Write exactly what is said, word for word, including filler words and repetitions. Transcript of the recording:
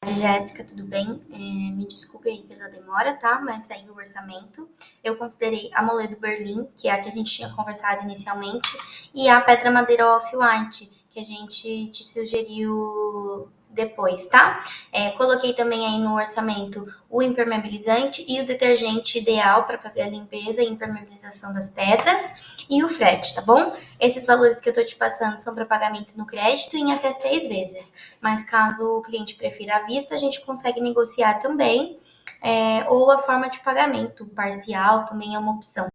Jéssica, tudo bem? É, me desculpe aí pela demora, tá? Mas segue o orçamento. Eu considerei a Moledo Berlim, que é a que a gente tinha conversado inicialmente, e a Pedra Madeira Off-White, que a gente te sugeriu depois, tá? É, coloquei também aí no orçamento o impermeabilizante e o detergente ideal para fazer a limpeza e impermeabilização das pedras e o frete, tá bom? Esses valores que eu tô te passando são para pagamento no crédito em até seis vezes. Mas caso o cliente prefira à vista, a gente consegue negociar também, é, ou a forma de pagamento parcial também é uma opção.